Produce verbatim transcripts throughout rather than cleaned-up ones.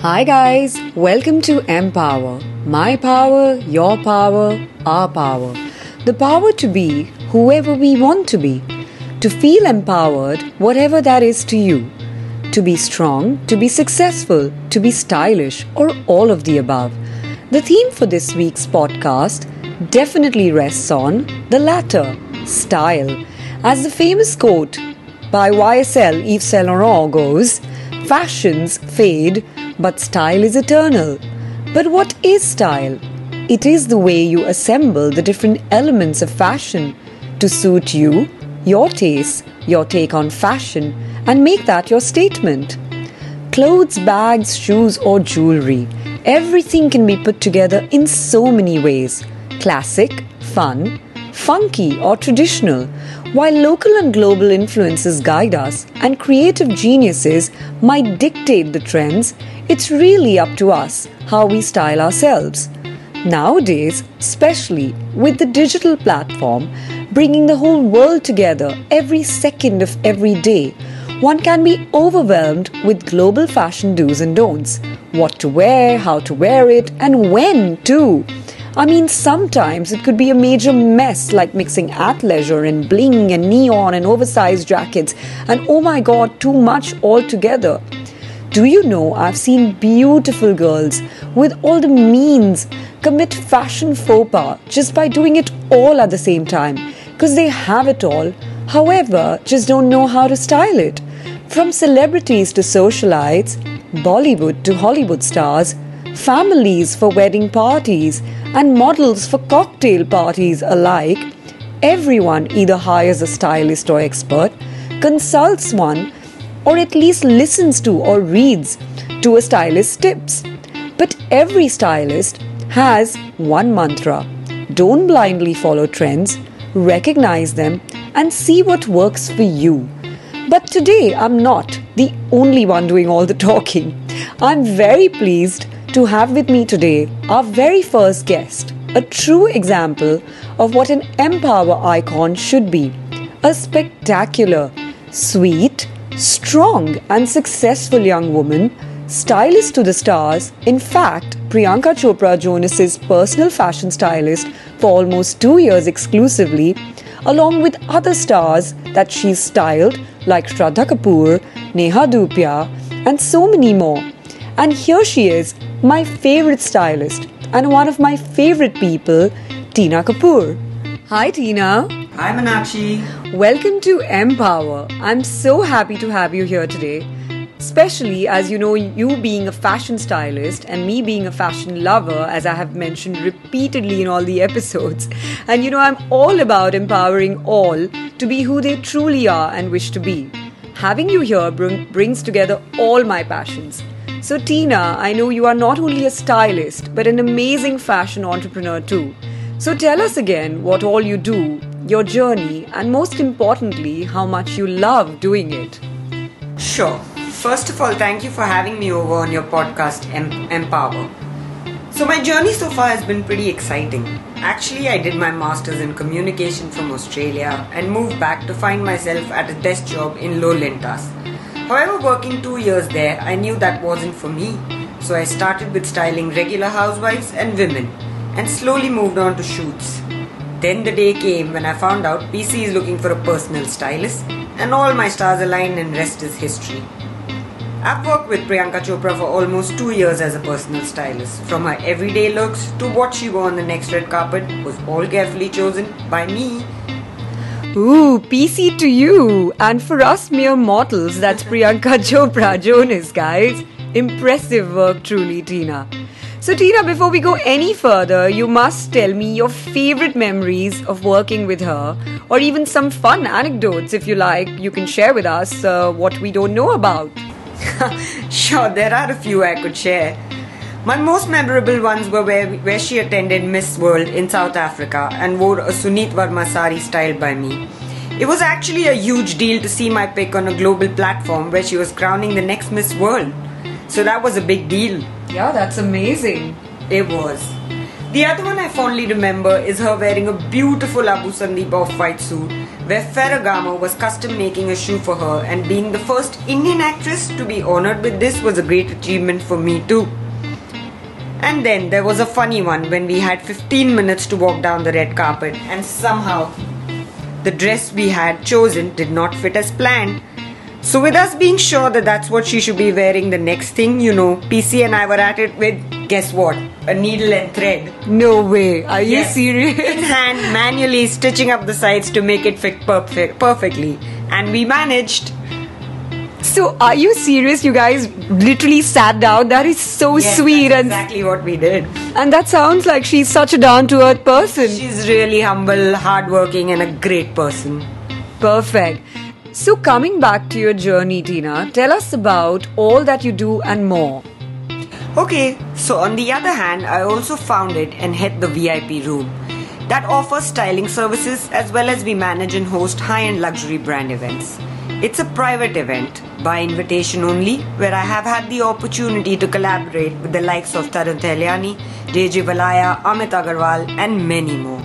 Hi guys, welcome to Empower. My power, your power, our power. The power to be whoever we want to be. To feel empowered, whatever that is to you. To be strong, to be successful, to be stylish, or all of the above. The theme for this week's podcast definitely rests on the latter, style. As the famous quote by Y S L Yves Saint Laurent goes, fashions fade, but style is eternal. But what is style? It is the way you assemble the different elements of fashion to suit you, your taste, your take on fashion, and make that your statement. Clothes, bags, shoes, or jewelry, everything can be put together in so many ways. Classic, fun, funky, or traditional. While local and global influences guide us and creative geniuses might dictate the trends, it's really up to us how we style ourselves. Nowadays, especially with the digital platform bringing the whole world together every second of every day, one can be overwhelmed with global fashion do's and don'ts. What to wear, how to wear it, and when too. I mean, sometimes it could be a major mess, like mixing athleisure and bling and neon and oversized jackets, and oh my god, too much altogether. Do you know, I've seen beautiful girls with all the means commit fashion faux pas just by doing it all at the same time, because they have it all, however, just don't know how to style it. From celebrities to socialites, Bollywood to Hollywood stars, families for wedding parties, and models for cocktail parties alike, everyone either hires a stylist or expert, consults one, or at least listens to or reads to a stylist's tips. But every stylist has one mantra: don't blindly follow trends, recognize them, and see what works for you. But today I'm not the only one doing all the talking. I'm very pleased to have with me today our very first guest, a true example of what an Empower icon should be. A spectacular, sweet, strong and successful young woman, stylist to the stars. In fact, Priyanka Chopra Jonas's personal fashion stylist for almost two years exclusively, along with other stars that she's styled like Shraddha Kapoor, Neha Dhupia, and so many more. And here she is, my favorite stylist and one of my favorite people, Tina Kapoor. Hi Tina. Hi Meenakshi. Welcome to Empower. I'm so happy to have you here today, especially as you know, you being a fashion stylist and me being a fashion lover, as I have mentioned repeatedly in all the episodes. And you know, I'm all about empowering all to be who they truly are and wish to be. Having you here bring, brings together all my passions. So Tina, I know you are not only a stylist, but an amazing fashion entrepreneur too. So tell us again what all you do, your journey, and most importantly, how much you love doing it. Sure. First of all, thank you for having me over on your podcast, em- Empower. So my journey so far has been pretty exciting. Actually, I did my Masters in Communication from Australia and moved back to find myself at a desk job in Low Lintas. However, working two years there, I knew that wasn't for me. So I started with styling regular housewives and women and slowly moved on to shoots. Then the day came when I found out P C is looking for a personal stylist and all my stars aligned and rest is history. I've worked with Priyanka Chopra for almost two years as a personal stylist. From her everyday looks to what she wore on the next red carpet was all carefully chosen by me. Ooh, P C to you. And for us mere mortals, that's Priyanka Chopra Jonas, guys. Impressive work truly, Tina. So Tina, before we go any further, you must tell me your favorite memories of working with her, or even some fun anecdotes if you like. You can share with us uh, what we don't know about. Sure, there are a few I could share. My most memorable ones were where, where she attended Miss World in South Africa and wore a Sunit Verma sari styled by me. It was actually a huge deal to see my pic on a global platform where she was crowning the next Miss World. So that was a big deal. Yeah, that's amazing. It was. The other one I fondly remember is her wearing a beautiful Abu Sandeep off-white suit where Ferragamo was custom making a shoe for her, and being the first Indian actress to be honored with this was a great achievement for me too. And then there was a funny one when we had fifteen minutes to walk down the red carpet, and somehow the dress we had chosen did not fit as planned. So with us being sure that that's what she should be wearing, the next thing you know, P C and I were at it with, guess what? A needle and thread. No way. Are you Yes. serious? In hand, manually stitching up the sides to make it fit perfect, perfectly. And we managed. So are you serious? You guys literally sat down. That is so Yes, sweet. that's and exactly what we did. And that sounds like she's such a down-to-earth person. She's really humble, hardworking, and a great person. Perfect. So coming back to your journey, Tina, tell us about all that you do and more. Okay, so on the other hand, I also founded and head the V I P room that offers styling services as well as we manage and host high-end luxury brand events. It's a private event by invitation only, where I have had the opportunity to collaborate with the likes of Tarun Tehliani, J J Valaya, Amit Agarwal, and many more.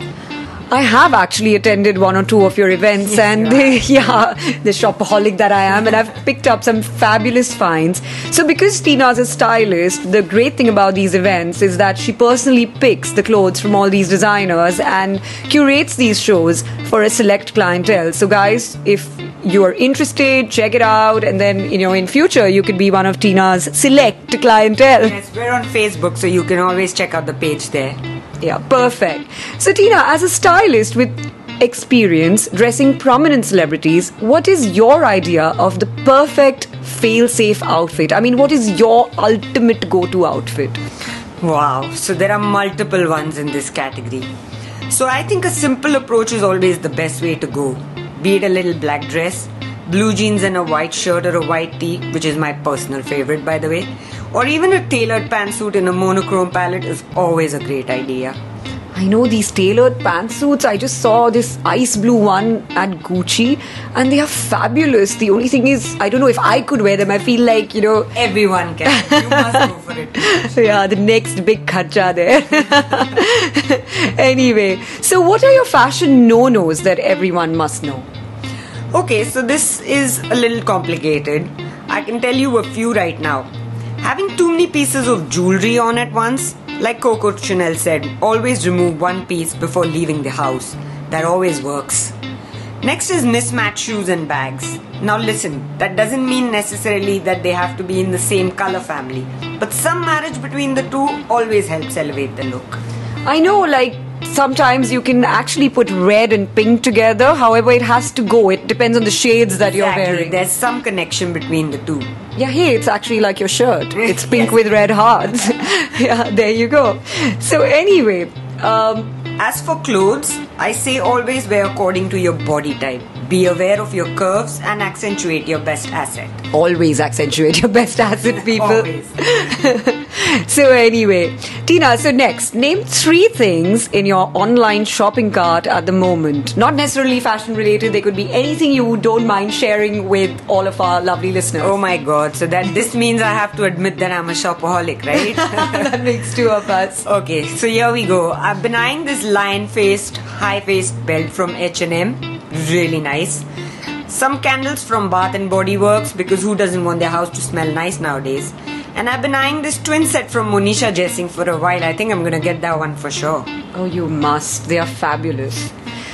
I have actually attended one or two of your events, Yes, and you they, yeah, the shopaholic that I am, and I've picked up some fabulous finds. So, because Tina's a stylist, the great thing about these events is that she personally picks the clothes from all these designers and curates these shows for a select clientele. So, guys, if you are interested, check it out, and then you know in future you could be one of Tina's select clientele. Yes, we're on Facebook, so you can always check out the page there. Yeah, perfect. So, Tina, as a stylist with experience dressing prominent celebrities, what is your idea of the perfect fail-safe outfit? I mean, what is your ultimate go-to outfit? Wow, so there are multiple ones in this category. So I think a simple approach is always the best way to go. Be it a little black dress, blue jeans and a white shirt or a white tee, which is my personal favorite by the way, or even a tailored pantsuit in a monochrome palette is always a great idea. I know these tailored pantsuits. I just saw this ice blue one at Gucci and they are fabulous. The only thing is, I don't know if I could wear them. I feel like, you know... Everyone can. You must go for it. Yeah, the next big khacha there. Anyway, so what are your fashion no-nos that everyone must know? Okay, so this is a little complicated. I can tell you a few right now. Having too many pieces of jewelry on at once, like Coco Chanel said, always remove one piece before leaving the house. That always works. Next is mismatched shoes and bags. Now listen, that doesn't mean necessarily that they have to be in the same color family, but some marriage between the two always helps elevate the look. I know, like, sometimes you can actually put red and pink together. However, it has to go. It depends on the shades that you're Exactly. wearing. There's some connection between the two. Yeah, hey, it's actually like your shirt. It's pink Yes. with red hearts. Yeah, there you go. So anyway, um, As for clothes, I say always wear according to your body type. Be aware of your curves and accentuate your best asset. always accentuate your best asset, people. Always. So anyway, Tina, so next, name three things in your online shopping cart at the moment. Not necessarily fashion related. They could be anything you don't mind sharing with all of our lovely listeners. Oh my god, so that this means I have to admit that I'm a shopaholic, right? That makes two of us. Okay, so here we go. I've been eyeing this lion-faced, high-faced belt from H and M. Really nice. Some candles from Bath and Body Works, because who doesn't want their house to smell nice nowadays? And I've been eyeing this twin set from Monisha Dressing for a while. I think I'm gonna get that one for sure. Oh, you must. They are fabulous.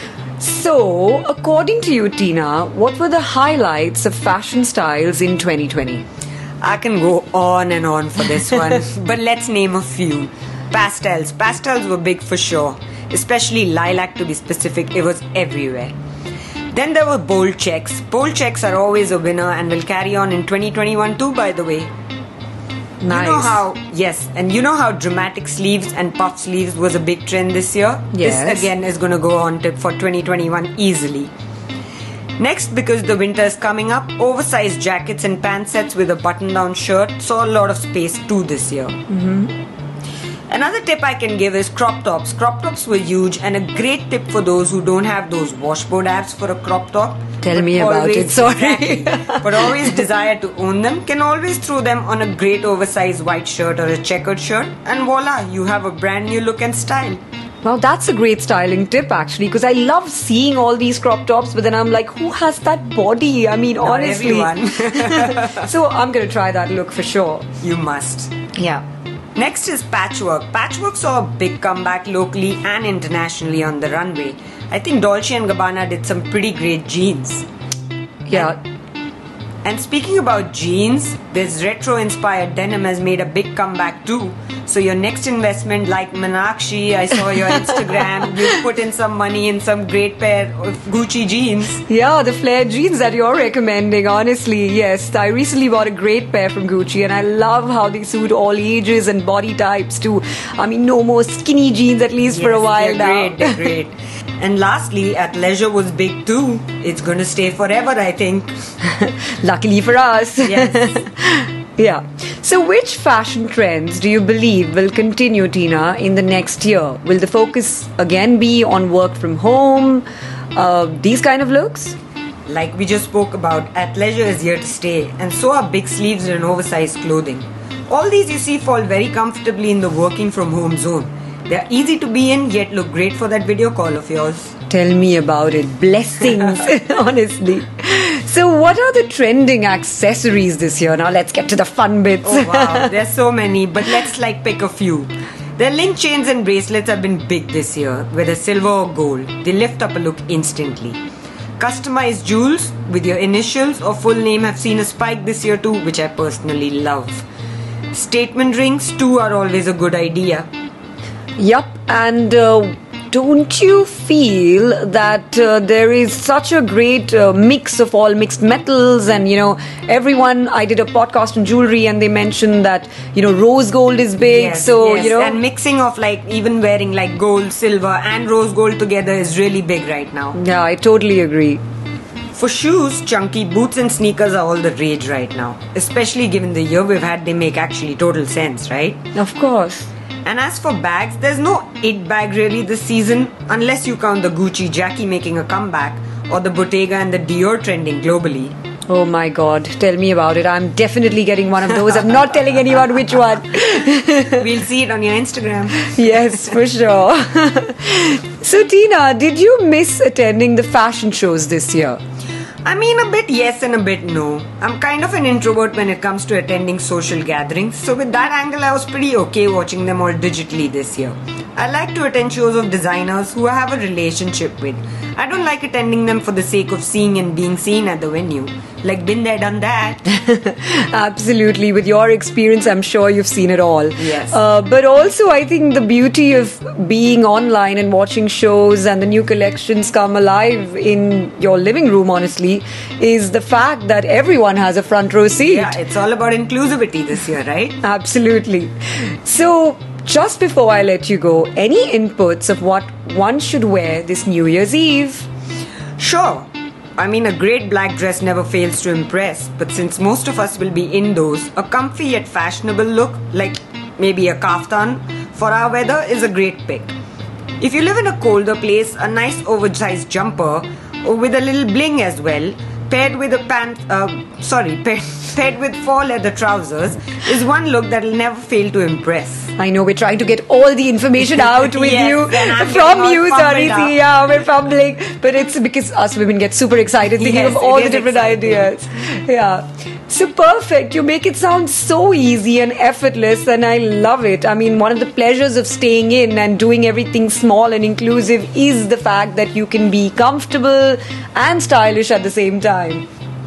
So, according to you, Tina, what were the highlights of fashion styles in twenty twenty? I can go on and on for this one, but let's name a few. Pastels. Pastels were big for sure, especially lilac to be specific. It was everywhere. Then there were bold checks. Bold checks are always a winner and will carry on in twenty twenty-one too, by the way. Nice. You know how, yes, and you know how dramatic sleeves and puff sleeves was a big trend this year? Yes. This again is going to go on to, for twenty twenty-one easily. Next, because the winter is coming up, oversized jackets and pant sets with a button-down shirt saw a lot of space too this year. Mm-hmm. Another tip I can give is crop tops. Crop tops were huge and a great tip for those who don't have those washboard apps for a crop top. Tell but me about always- it, sorry. Exactly. But always desire to own them, can always throw them on a great oversized white shirt or a checkered shirt, and voila, you have a brand new look and style. Wow, that's a great styling tip actually, because I love seeing all these crop tops, but then I'm like, who has that body? I mean, Not honestly. everyone. So I'm going to try that look for sure. You must. Yeah. Next is patchwork. Patchwork saw a big comeback locally and internationally on the runway. I think Dolce and Gabbana did some pretty great jeans. Yeah. And speaking about jeans, this retro-inspired denim has made a big comeback too. So your next investment, like Meenakshi, I saw your Instagram, you put in some money in some great pair of Gucci jeans. Yeah, the flare jeans that you're recommending, honestly, yes. I recently bought a great pair from Gucci and I love how they suit all ages and body types too. I mean, no more skinny jeans, at least Yes, for a while they're now. great, they're great. And lastly, Athleisure was big too. It's going to stay forever, I think. Luckily for us. Yes. Yeah. So which fashion trends do you believe will continue, Tina, in the next year? Will the focus again be on work from home? Uh, these kind of looks? Like we just spoke about, athleisure is here to stay, and so are big sleeves and oversized clothing. All these you see fall very comfortably in the working from home zone. They're easy to be in, yet look great for that video call of yours. Tell me about it. Blessings, honestly. So what are the trending accessories this year? Now let's get to the fun bits. Oh wow, there's so many, but let's like pick a few. Their link chains and bracelets have been big this year, whether silver or gold. They lift up a look instantly. Customized jewels with your initials or full name have seen a spike this year too, which I personally love. Statement rings too are always a good idea. Yup, and uh, don't you feel that uh, there is such a great uh, mix of all mixed metals, and you know, everyone, I did a podcast on jewelry and they mentioned that, you know, rose gold is big, Yes, so yes. you know, and mixing of like even wearing like gold, silver and rose gold together is really big right now. yeah, I totally agree. For shoes, chunky boots and sneakers are all the rage right now. Especially given the year we've had, they make actually total sense, right? Of course. And as for bags, there's no it bag really this season, unless you count the Gucci Jackie making a comeback or the Bottega and the Dior trending globally. Oh my god, tell me about it. I'm definitely getting one of those. I'm not telling anyone which one. We'll see it on your Instagram. Yes, for sure. So Tina, did you miss attending the fashion shows this year? I mean, a bit yes and a bit no. I'm kind of an introvert when it comes to attending social gatherings, so with that angle, I was pretty okay watching them all digitally this year. I like to attend shows of designers who I have a relationship with. I don't like attending them for the sake of seeing and being seen at the venue. Like, been there, done that. Absolutely. With your experience, I'm sure you've seen it all. Yes. Uh, but also, I think the beauty of being online and watching shows and the new collections come alive in your living room, honestly, is the fact that everyone has a front row seat. Yeah, it's all about inclusivity this year, right? Absolutely. So, just before I let you go, any inputs of what one should wear this New Year's Eve? Sure. I mean, a great black dress never fails to impress, but since most of us will be indoors, a comfy yet fashionable look, like maybe a kaftan, for our weather is a great pick. If you live in a colder place, a nice oversized jumper, or with a little bling as well, paired with a pant, uh, sorry, paired, paired with four leather trousers, is one look that will never fail to impress. I know we're trying to get all the information out with Yes, you, and I'm from getting you, all sorry, fumbled see, yeah, we're fumbling, but it's because us women get super excited thinking Yes, of all it the is different exciting. ideas. Yeah. So perfect. You make it sound so easy and effortless, and I love it. I mean, one of the pleasures of staying in and doing everything small and inclusive is the fact that you can be comfortable and stylish at the same time.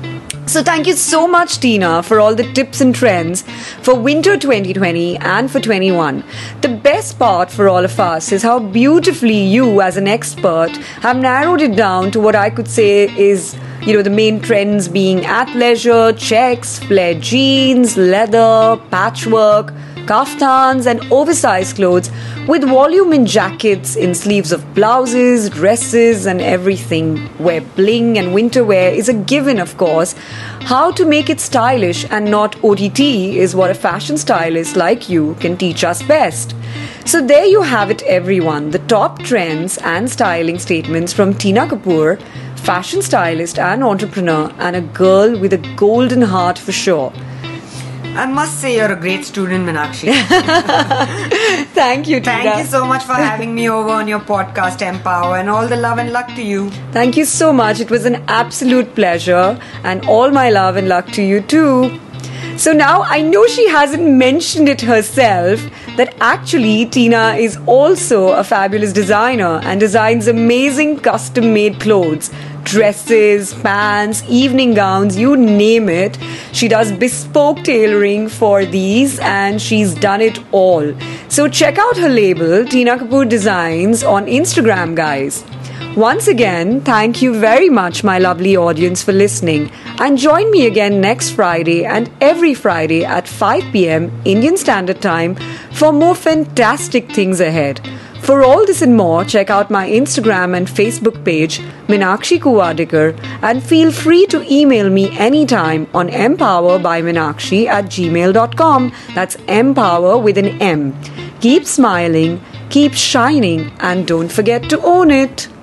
So thank you so much, Tina, for all the tips and trends for winter twenty twenty and for twenty-one. The best part for all of us is how beautifully you, as an expert, have narrowed it down to what I could say is, you know, the main trends being athleisure, checks, flared jeans, leather, patchwork, kaftans and oversized clothes with volume in jackets, in sleeves of blouses, dresses and everything where bling and winter wear is a given, of course. How to make it stylish and not O T T is what a fashion stylist like you can teach us best. So there you have it, everyone, the top trends and styling statements from Tina Kapoor, fashion stylist and entrepreneur, and a girl with a golden heart for sure. I must say you're a great student, Meenakshi. Thank you, Tina. Thank you so much for having me over on your podcast, Empower, and all the love and luck to you. Thank you so much. It was an absolute pleasure, and all my love and luck to you too. So now I know she hasn't mentioned it herself that actually Tina is also a fabulous designer and designs amazing custom-made clothes. Dresses, pants, evening gowns, you name it. She does bespoke tailoring for these and she's done it all. So check out her label, Tina Kapoor Designs, on Instagram, guys. Once again, thank you very much, my lovely audience, for listening. And join me again next Friday and every Friday at five p.m. Indian Standard Time for more fantastic things ahead. For all this and more, check out my Instagram and Facebook page, Meenakshi Kuwadekar, and feel free to email me anytime on empowerbymeenakshi at gmail dot com. That's empower with an M. Keep smiling, keep shining, and don't forget to own it.